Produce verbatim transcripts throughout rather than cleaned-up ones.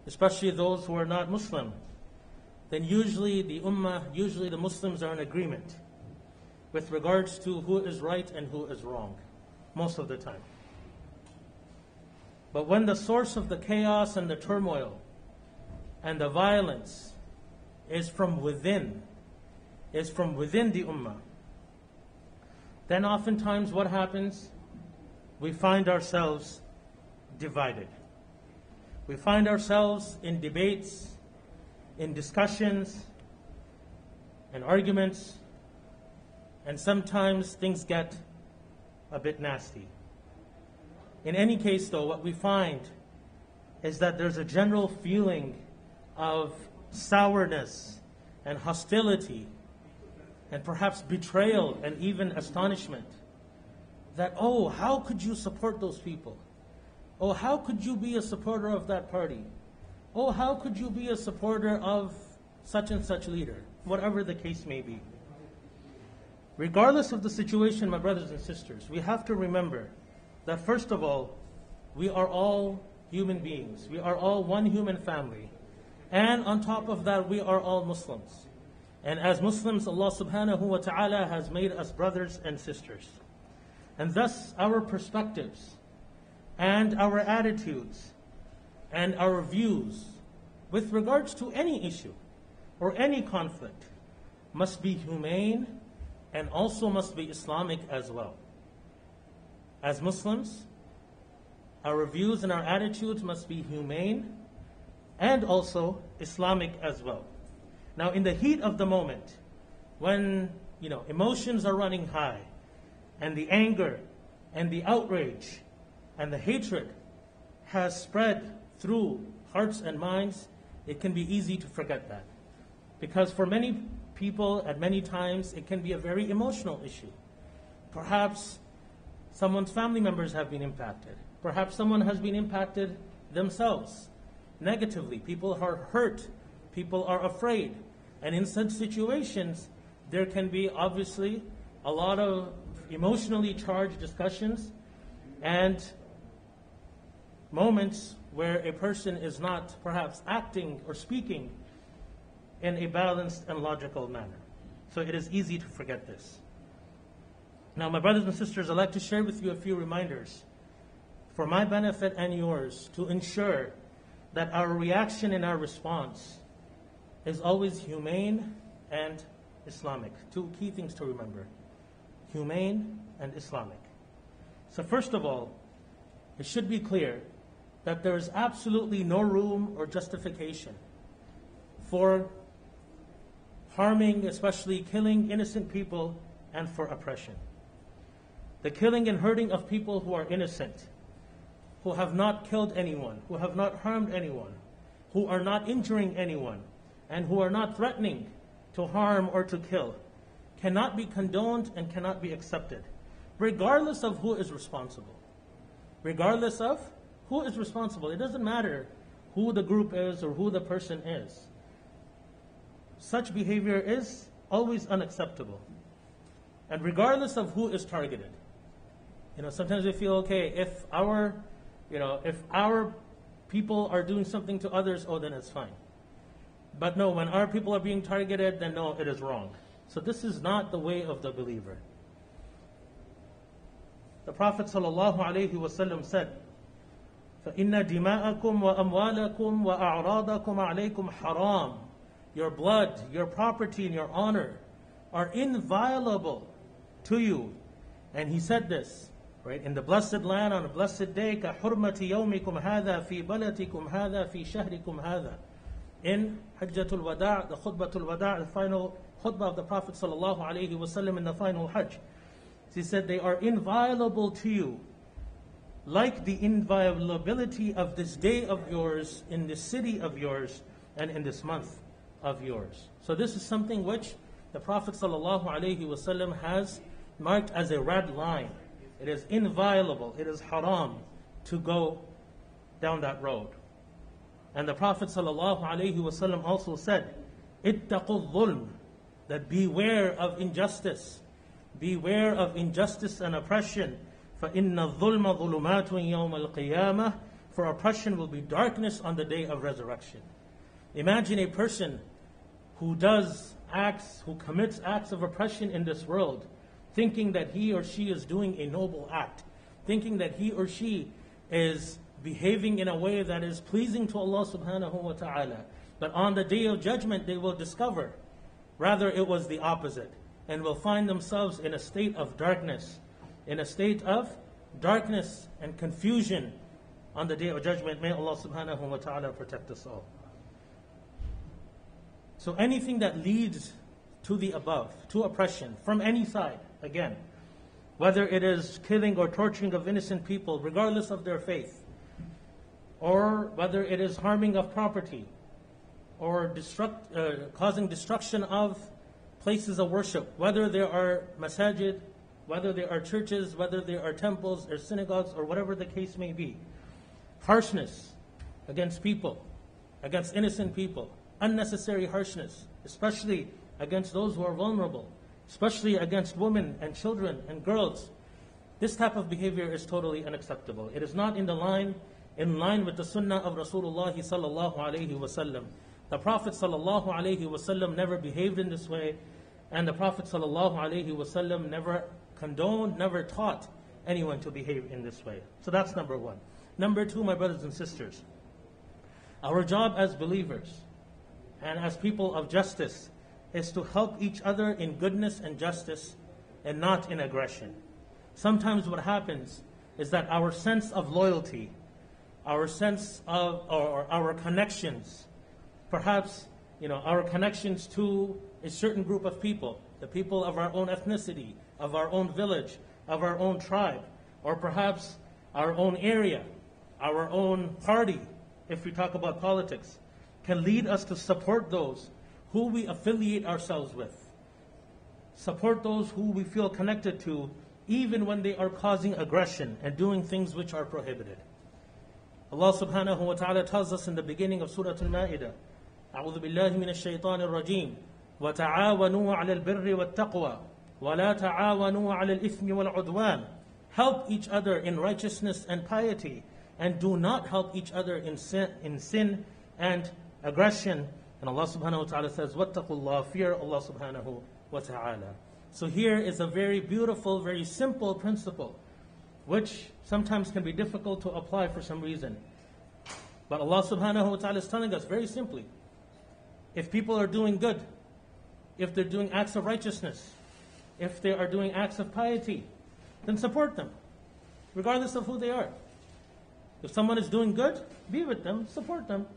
especially those who are not Muslim, then usually the ummah, usually the Muslims are in agreement with regards to who is right and who is wrong, most of the time. But when the source of the chaos and the turmoil and the violence is from within, is from within the ummah, then oftentimes what happens? We find ourselves divided. We find ourselves in debates, in discussions, and arguments, and sometimes things get a bit nasty. In any case, though, what we find is that there's a general feeling of sourness and hostility and perhaps betrayal and even astonishment that, oh, how could you support those people? Oh, how could you be a supporter of that party? Oh, how could you be a supporter of such and such leader? Whatever the case may be. Regardless of the situation, my brothers and sisters, we have to remember that first of all, we are all human beings. We are all one human family. And on top of that, we are all Muslims. And as Muslims, Allah subhanahu wa ta'ala has made us brothers and sisters. And thus, our perspectives and our attitudes and our views with regards to any issue or any conflict must be humane and also must be Islamic as well. As Muslims, our views and our attitudes must be humane and also Islamic as well. Now, in the heat of the moment, when you know emotions are running high, and the anger and the outrage and the hatred has spread through hearts and minds, it can be easy to forget that. Because for many people, at many times, it can be a very emotional issue. Perhaps someone's family members have been impacted. Perhaps someone has been impacted themselves negatively. People are hurt. People are afraid. And in such situations, there can be obviously a lot of emotionally charged discussions and moments where a person is not perhaps acting or speaking in a balanced and logical manner. So it is easy to forget this. Now, my brothers and sisters, I'd like to share with you a few reminders for my benefit and yours to ensure that our reaction and our response is always humane and Islamic. Two key things to remember: humane and Islamic. So first of all, it should be clear that there is absolutely no room or justification for harming, especially killing innocent people, and for oppression. The killing and hurting of people who are innocent, who have not killed anyone, who have not harmed anyone, who are not injuring anyone, and who are not threatening to harm or to kill, cannot be condoned and cannot be accepted, regardless of who is responsible. Regardless of who is responsible. It doesn't matter who the group is or who the person is. Such behavior is always unacceptable. And regardless of who is targeted. You know, sometimes we feel, okay, if our, you know, if our people are doing something to others, oh, then it's fine. But no, when our people are being targeted, then no, it is wrong. So this is not the way of the believer. The Prophet ﷺ said, فَإِنَّ دِمَاءَكُمْ وَأَمْوَالَكُمْ وَأَعْرَاضَكُمْ عَلَيْكُمْ حَرَامٌ. Your blood, your property, and your honor are inviolable to you. And he said this, right, in the blessed land on a blessed day, كَحُرْمَةِ يَوْمِكُمْ هَذَا فِي بَلَدِكُمْ هَذَا فِي شَهْرِكُمْ هَذَا. In Hajjatul Wada', the Khutbatul Wada', the final khutbah of the Prophet sallallahu alaihi wasallam in the final Hajj. He said, they are inviolable to you, like the inviolability of this day of yours, in this city of yours, and in this month of yours. So this is something which the Prophet sallallahu alaihi wasallam has marked as a red line. It is inviolable, it is haram to go down that road. And the Prophet ﷺ also said, "Ittaqul dhulm," that beware of injustice, beware of injustice and oppression. فَإِنَّ الظُّلْمَ ظُلُمَاتٌ يَوْمَ الْقِيَامَةِ for oppression will be darkness on the day of resurrection. Imagine a person who does acts, who commits acts of oppression in this world, thinking that he or she is doing a noble act, thinking that he or she is behaving in a way that is pleasing to Allah subhanahu wa ta'ala. But on the day of judgment, they will discover, rather it was the opposite, and will find themselves in a state of darkness, in a state of darkness and confusion on the day of judgment. May Allah subhanahu wa ta'ala protect us all. So anything that leads to the above, to oppression, from any side, again, whether it is killing or torturing of innocent people, regardless of their faith, or whether it is harming of property, or destruct, uh, causing destruction of places of worship, whether there are masajid, whether there are churches, whether there are temples or synagogues, or whatever the case may be. Harshness against people, against innocent people, unnecessary harshness, especially against those who are vulnerable, especially against women and children and girls. This type of behavior is totally unacceptable. It is not in the line, in line with the sunnah of Rasulullah sallallahu alaihi wasallam. The Prophet sallallahu alaihi wasallam never behaved in this way, and the Prophet sallallahu alaihi wasallam never condoned, never taught anyone to behave in this way. So that's number one. Number two, my brothers and sisters, our job as believers and as people of justice is to help each other in goodness and justice and not in aggression. Sometimes what happens is that our sense of loyalty, our sense of, or our connections, perhaps, you know, our connections to a certain group of people, the people of our own ethnicity, of our own village, of our own tribe, or perhaps our own area, our own party, if we talk about politics, can lead us to support those who we affiliate ourselves with. Support those who we feel connected to, even when they are causing aggression and doing things which are prohibited. Allah subhanahu wa ta'ala tells us in the beginning of Surah Al-Ma'idah, أعوذ بالله من الشيطان الرجيم وتعاونوا على البر والتقوى ولا تعاونوا على الإثم والعدوان. Help each other in righteousness and piety, and do not help each other in sin, in sin and aggression. And Allah subhanahu wa ta'ala says, وَاتَّقُوا اللَّهَ, fear Allah subhanahu wa ta'ala. So here is a very beautiful, very simple principle, which sometimes can be difficult to apply for some reason. But Allah subhanahu wa ta'ala is telling us very simply, if people are doing good, if they're doing acts of righteousness, if they are doing acts of piety, then support them, regardless of who they are. If someone is doing good, be with them, support them.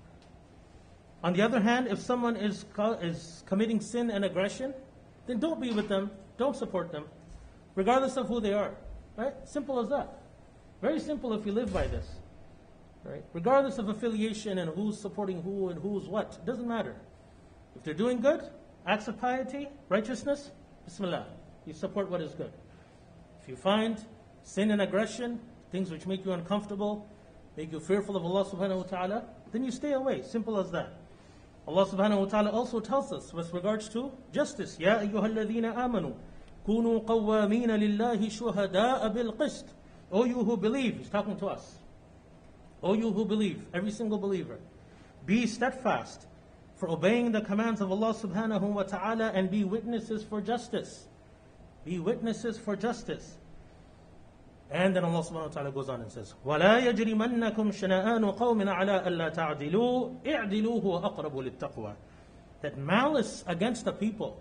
On the other hand, if someone is is committing sin and aggression, then don't be with them, don't support them, regardless of who they are. Right? Simple as that. Very simple if you live by this. Right? Regardless of affiliation and who's supporting who and who's what, it doesn't matter. If they're doing good, acts of piety, righteousness, Bismillah, you support what is good. If you find sin and aggression, things which make you uncomfortable, make you fearful of Allah subhanahu wa ta'ala, then you stay away. Simple as that. Allah subhanahu wa ta'ala also tells us with regards to justice, Ya ayyuha alladhina amanu, kunu qawwamina lillahi shuhada'a bil qist. O you who believe, he's talking to us. O you who believe, every single believer, be steadfast for obeying the commands of Allah subhanahu wa ta'ala and be witnesses for justice. Be witnesses for justice. And then Allah subhanahu wa ta'ala goes on and says, وَلَا يَجْرِمَنَّكُمْ شَنَآنُ قَوْمٍ عَلَىٰ أَلَّا تَعْدِلُوا اِعْدِلُوا هُوَ أَقْرَبُ لِلتَّقْوَى. That malice against the people,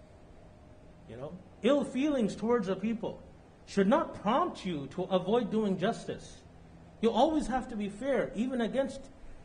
you know, ill feelings towards the people, should not prompt you to avoid doing justice. You always have to be fair, even against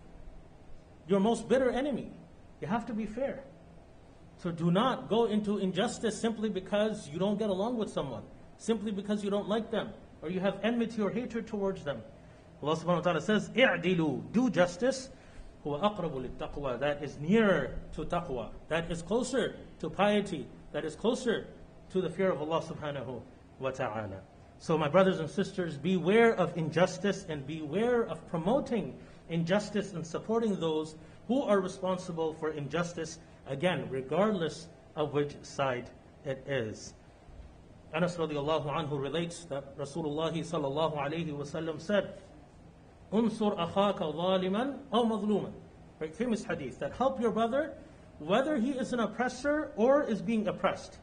your most bitter enemy. You have to be fair. So do not go into injustice simply because you don't get along with someone, simply because you don't like them, or you have enmity or hatred towards them. Allah subhanahu wa ta'ala says, "I'dilu, do justice, huwa aqrabu littaqwa," that is nearer to taqwa, that is closer to piety, that is closer to the fear of Allah subhanahu wa ta'ala. So my brothers and sisters, beware of injustice and beware of promoting injustice and supporting those who are responsible for injustice, again, regardless of which side it is. Anas radiallahu anhu relates that Rasulullah sallallahu alayhi wa sallam said Unsur akhaka zaliman aw mazluman. Right, famous hadith, that help your brother whether he is an oppressor or is being oppressed.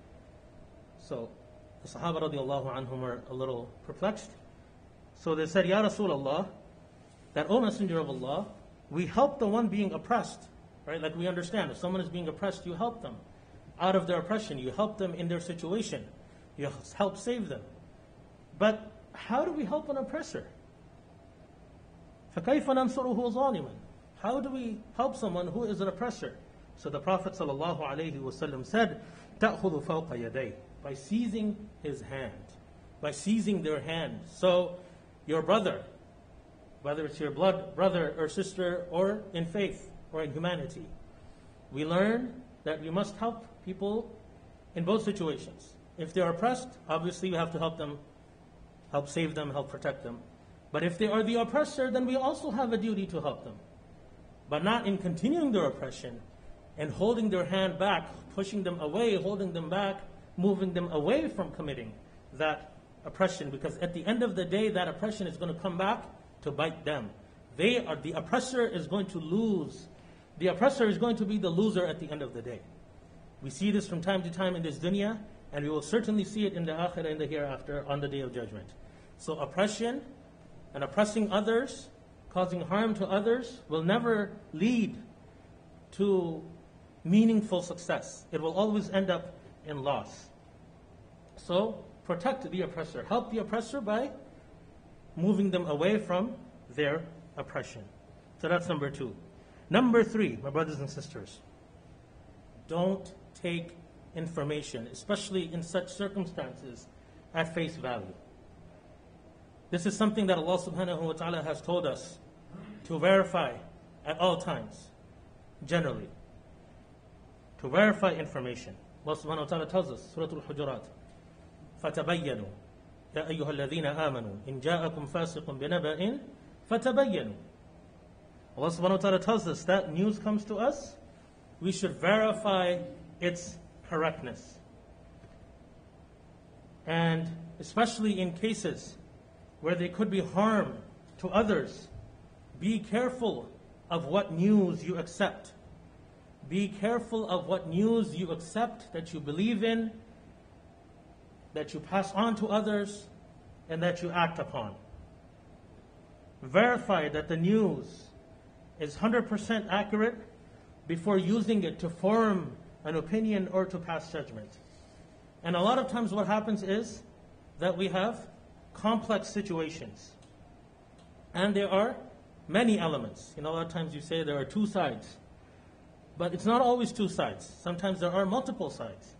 So the Sahaba radiallahu anhum are a little perplexed. So they said, Ya Rasulullah, that, O Messenger of Allah, we help the one being oppressed. Right? Like we understand, if someone is being oppressed, you help them out of their oppression. You help them in their situation. You help save them. But how do we help an oppressor? فَكَيْفَ نَنْصُرُهُ ظَالِمًا? How do we help someone who is an oppressor? So the Prophet ﷺ said, تَأْخُذُ فَوْقَ يَدَيْهِ, by seizing his hand, by seizing their hand. So your brother, whether it's your blood brother or sister or in faith or in humanity, we learn that we must help people in both situations. If they are oppressed, obviously we have to help them, help save them, help protect them. But if they are the oppressor, then we also have a duty to help them. But not in continuing their oppression and holding their hand back, pushing them away, holding them back, moving them away from committing that oppression. Because at the end of the day, that oppression is going to come back to bite them. They are, the oppressor is going to lose. The oppressor is going to be the loser at the end of the day. We see this from time to time in this dunya, and we will certainly see it in the akhirah, in the hereafter, on the day of judgment. So oppression and oppressing others, causing harm to others, will never lead to meaningful success. It will always end up in loss. So protect the oppressor. Help the oppressor by moving them away from their oppression. So that's number two. Number three, my brothers and sisters, don't take information, especially in such circumstances, at face value. This is something that Allah subhanahu wa ta'ala has told us to verify at all times, generally. To verify information. Allah subhanahu wa ta'ala tells us, Surah Al-Hujurat, فَتَبَيَّنُوا يَا أَيُّهَا الَّذِينَ آمَنُوا إِنْ جَاءَكُمْ فَاسِقٌ بِنَبَإٍ فَتَبَيَّنُوا. Allah subhanahu wa ta'ala tells us that news comes to us, we should verify its correctness. And especially in cases where there could be harm to others, be careful of what news you accept. Be careful of what news you accept, that you believe in, that you pass on to others, and that you act upon. Verify that the news is one hundred percent accurate before using it to form an opinion or to pass judgment. And a lot of times what happens is that we have complex situations. And there are many elements. You know, a lot of times you say there are two sides. But it's not always two sides. Sometimes there are multiple sides.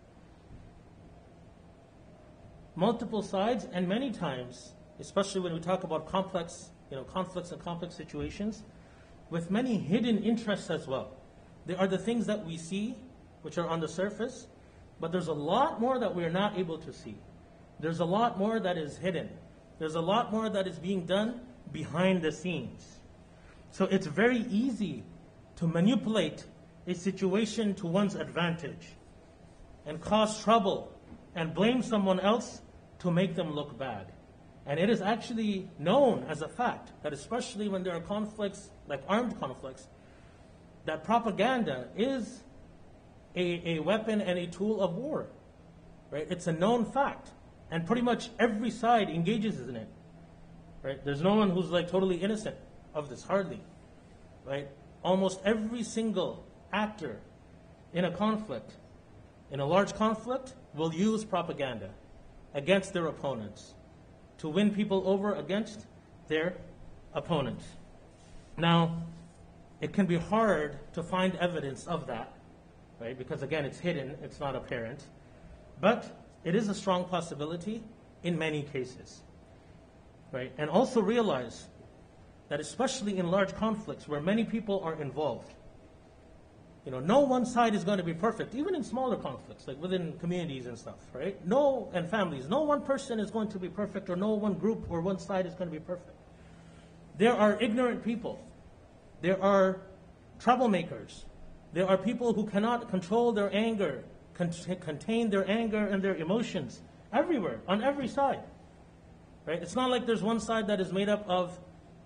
Multiple sides, and many times, especially when we talk about complex, you know, conflicts and complex situations, with many hidden interests as well. There are the things that we see, which are on the surface, but there's a lot more that we're not able to see. There's a lot more that is hidden. There's a lot more that is being done behind the scenes. So it's very easy to manipulate a situation to one's advantage and cause trouble and blame someone else to make them look bad. And it is actually known as a fact that especially when there are conflicts, like armed conflicts, that propaganda is a, a weapon and a tool of war. Right? It's a known fact. And pretty much every side engages in it. Right? There's no one who's like totally innocent of this, hardly. Right? Almost every single actor in a conflict, in a large conflict, will use propaganda against their opponents to win people over against their opponents. Now, it can be hard to find evidence of that, right? Because again, it's hidden, it's not apparent. But it is a strong possibility in many cases, right? And also realize that especially in large conflicts where many people are involved, you know, no one side is going to be perfect, even in smaller conflicts, like within communities and stuff, right? No, and families, no one person is going to be perfect, or no one group or one side is going to be perfect. There are ignorant people. There are troublemakers. There are people who cannot control their anger, con- contain their anger and their emotions everywhere, on every side, right? It's not like there's one side that is made up of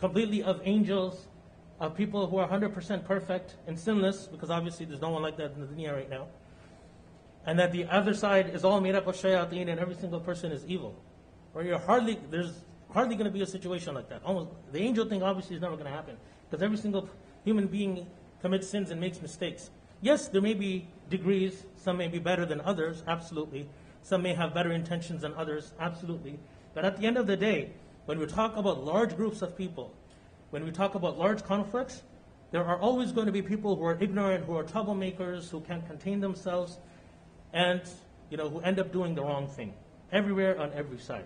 completely of angels, of people who are one hundred percent perfect and sinless, because obviously there's no one like that in the dunya right now. And that the other side is all made up of shayateen and every single person is evil. Or you're hardly, there's hardly going to be a situation like that. Almost, the angel thing obviously is never going to happen, because every single human being commits sins and makes mistakes. Yes, there may be degrees, some may be better than others, absolutely. Some may have better intentions than others, absolutely. But at the end of the day, when we talk about large groups of people, when we talk about large conflicts, there are always going to be people who are ignorant, who are troublemakers, who can't contain themselves, and you know, who end up doing the wrong thing, everywhere on every side.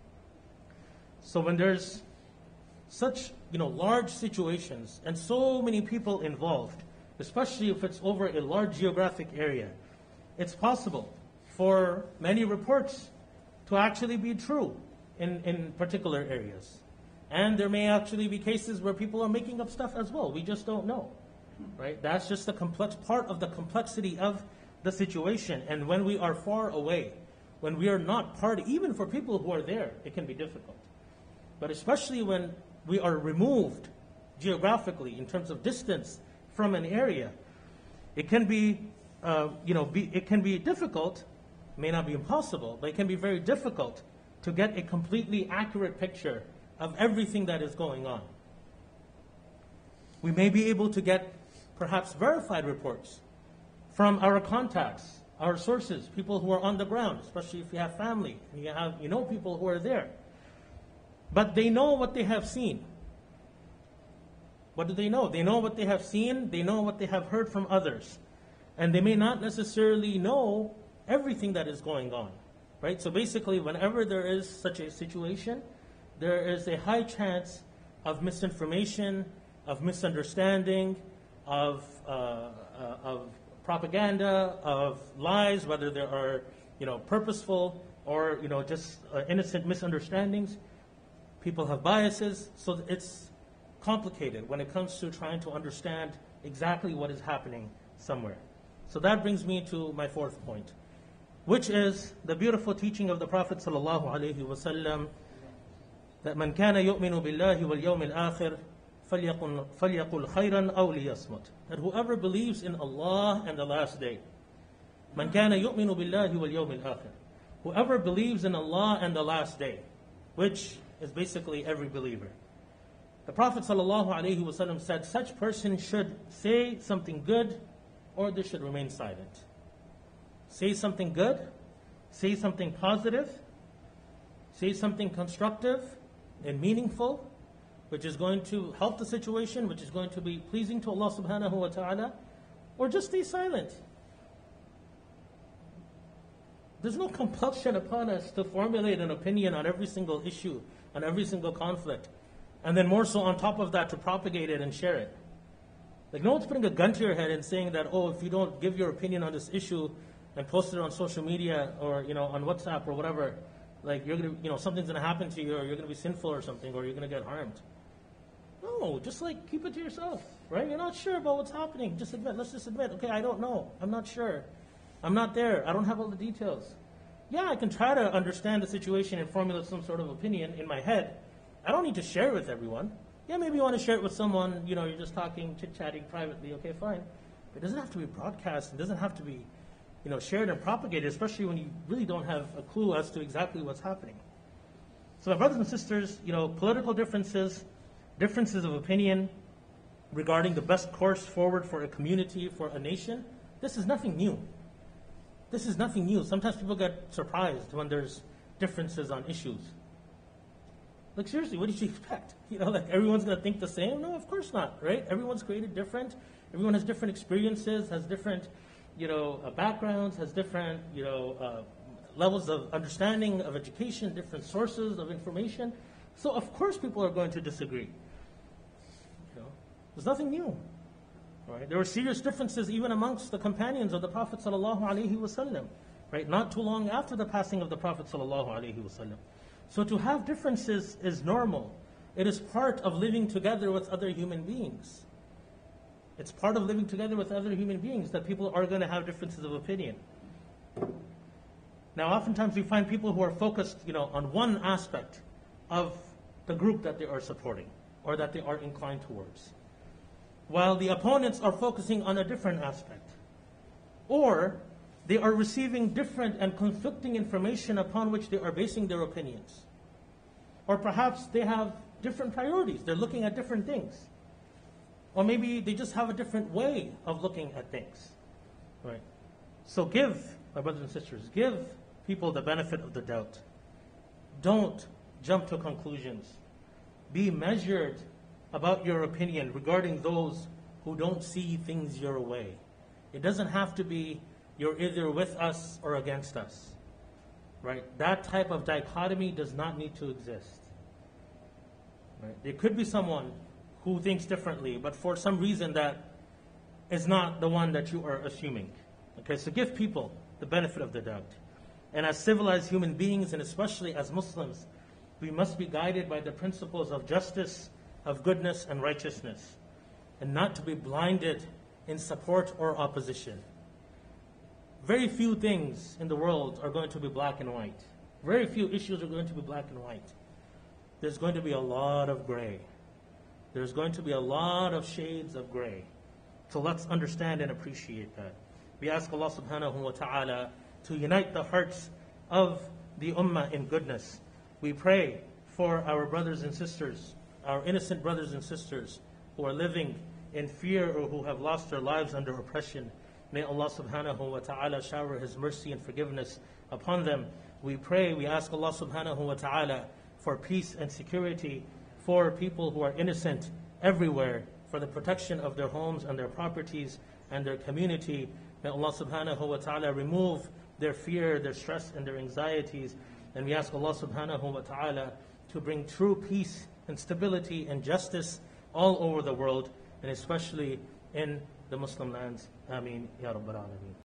So when there's such you know large situations and so many people involved, especially if it's over a large geographic area, it's possible for many reports to actually be true in, in particular areas. And there may actually be cases where people are making up stuff as well. We just don't know, right? That's just the complex part of the complexity of the situation. And when we are far away, when we are not part, even for people who are there, it can be difficult. But especially when we are removed geographically in terms of distance from an area, it can be, uh, you know, be, it can be difficult. May not be impossible, but it can be very difficult to get a completely accurate picture of everything that is going on. We may be able to get perhaps verified reports from our contacts, our sources, people who are on the ground, especially if you have family, and you have, you know, people who are there. But they know what they have seen. What do they know? They know what they have seen, they know what they have heard from others. And they may not necessarily know everything that is going on, right? So basically, whenever there is such a situation, there is a high chance of misinformation, of misunderstanding, of uh, uh, of propaganda, of lies, whether there are you know purposeful or you know just uh, innocent misunderstandings. People have biases, so it's complicated when it comes to trying to understand exactly what is happening somewhere. So that brings me to my fourth point, which is the beautiful teaching of the Prophet sallallahu alaihi wasallam, that man kana yu'minu billahi wal yawmil akhir falyaqul falyaqul khayran aw liyasmut. That whoever believes in Allah and the last day, man kana yu'minu billahi wal yawmil akhir, whoever believes in Allah and the last day, which is basically every believer. The Prophet ﷺ said such person should say something good or they should remain silent. Say something good, say something positive, say something constructive and meaningful, which is going to help the situation, which is going to be pleasing to Allah subhanahu wa ta'ala, or just stay silent. There's no compulsion upon us to formulate an opinion on every single issue, on every single conflict, and then more so on top of that to propagate it and share it. Like no one's putting a gun to your head and saying that, oh, if you don't give your opinion on this issue and post it on social media or you know on WhatsApp or whatever, like you're gonna, you know, something's gonna happen to you, or you're gonna be sinful or something, or you're gonna get harmed. No, just like keep it to yourself, right? You're not sure about what's happening. Just admit. Let's just admit. Okay, I don't know. I'm not sure. I'm not there. I don't have all the details. Yeah, I can try to understand the situation and formulate some sort of opinion in my head. I don't need to share it with everyone. Yeah, maybe you want to share it with someone, you know, you're just talking, chit-chatting privately, okay, fine. But it doesn't have to be broadcast. It doesn't have to be, you know, shared and propagated, especially when you really don't have a clue as to exactly what's happening. So my brothers and sisters, you know, political differences, differences of opinion regarding the best course forward for a community, for a nation, this is nothing new. This is nothing new. Sometimes people get surprised when there's differences on issues. Like seriously, what did you expect? You know, like everyone's going to think the same? No, of course not, right? Everyone's created different. Everyone has different experiences, has different, you know, uh, backgrounds, has different, you know, uh, levels of understanding of education, different sources of information. So of course people are going to disagree. You know, there's nothing new. Right? There were serious differences even amongst the companions of the Prophet sallallahu alaihi wasallam, right? Not too long after the passing of the Prophet sallallahu alaihi wasallam. So to have differences is normal. It is part of living together with other human beings. It's part of living together with other human beings that people are going to have differences of opinion. Now, oftentimes we find people who are focused, you know, on one aspect of the group that they are supporting. or that they are inclined towards, while the opponents are focusing on a different aspect. Or they are receiving different and conflicting information upon which they are basing their opinions. Or perhaps they have different priorities. They're looking at different things. Or maybe they just have a different way of looking at things. Right? So give, my brothers and sisters, give people the benefit of the doubt. Don't jump to conclusions. Be measured about your opinion regarding those who don't see things your way. It doesn't have to be you're either with us or against us. Right? That type of dichotomy does not need to exist. Right? There could be someone who thinks differently, but for some reason that is not the one that you are assuming. Okay, so give people the benefit of the doubt. And as civilized human beings, and especially as Muslims, we must be guided by the principles of justice, of goodness and righteousness, and not to be blinded in support or opposition. Very few things in the world are going to be black and white. Very few issues are going to be black and white. There's going to be a lot of gray. There's going to be a lot of shades of gray. So let's understand and appreciate that. We ask Allah subhanahu wa ta'ala to unite the hearts of the ummah in goodness. We pray for our brothers and sisters, our innocent brothers and sisters who are living in fear or who have lost their lives under oppression. May Allah subhanahu wa ta'ala shower His mercy and forgiveness upon them. We pray, we ask Allah subhanahu wa ta'ala for peace and security for people who are innocent everywhere, for the protection of their homes and their properties and their community. May Allah subhanahu wa ta'ala remove their fear, their stress and their anxieties. And we ask Allah subhanahu wa ta'ala to bring true peace and stability and justice all over the world, and especially in the Muslim lands. Ameen. Ya Rabbal Alameen.